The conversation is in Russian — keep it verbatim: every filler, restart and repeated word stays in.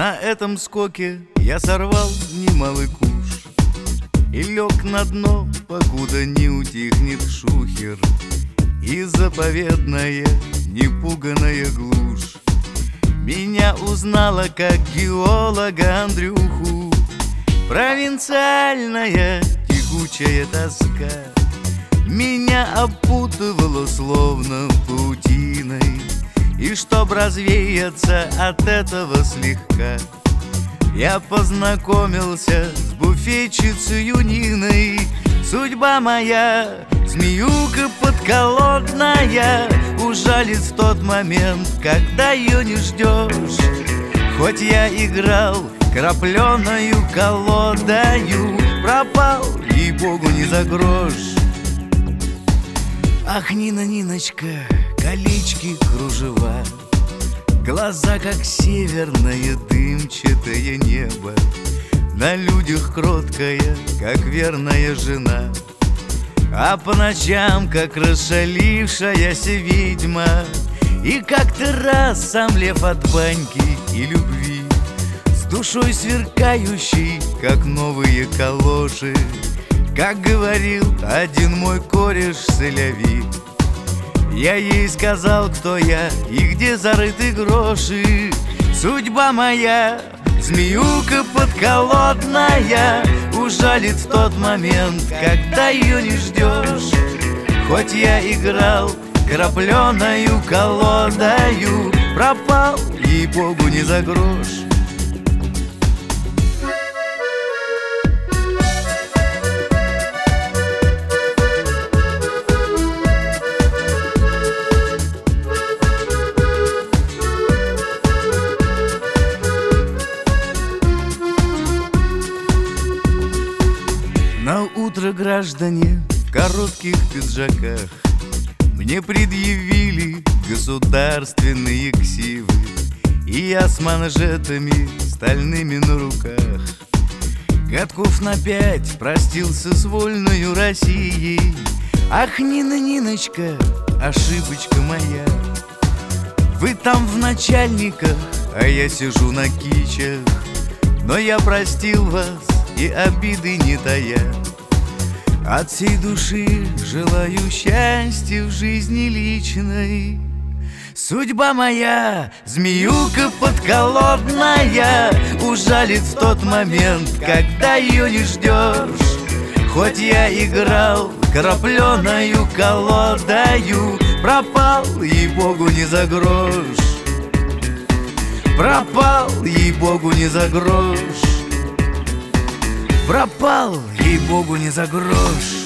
На этом скоке я сорвал немалый куш и лег на дно, покуда не утихнет шухер и заповедная непуганая глушь. Меня узнала как геолога Андрюху провинциальная тягучая тоска. Меня опутывала словно паутиной, и чтоб развеяться от этого слегка, я познакомился с буфетчицей Ниной. Судьба моя, змеюка подколодная, ужалит в тот момент, когда ее не ждешь. Хоть я играл крапленою колодою, пропал, ей-богу, не за грош. Ах, Нина, Ниночка, колечки, кружева, глаза, как северное дымчатое небо, на людях кроткая, как верная жена, а по ночам, как расшалившаяся ведьма. И как-то раз сам лев от баньки и любви, с душой сверкающей, как новые калоши, как говорил один мой кореш Селяви, я ей сказал, кто я и где зарыты гроши. Судьба моя, змеюка подколодная, ужалит в тот момент, когда ее не ждешь. Хоть я играл крапленою колодою, пропал, ей-богу, не за грош. На утро граждане в коротких пиджаках мне предъявили государственные ксивы, и я с манжетами стальными на руках годков на пять простился с вольною Россией. Ах, Нина, Ниночка, ошибочка моя, вы там в начальниках, а я сижу на кичах. Но я простил вас и обиды не тая, от всей души желаю счастья в жизни личной. Судьба моя, змеюка подколодная, ужалит в тот момент, когда ее не ждешь. Хоть я играл крапленою колодою, пропал, ей-богу, не за грош. Пропал, ей-богу, не за грош. Пропал, ей-богу, не за грош.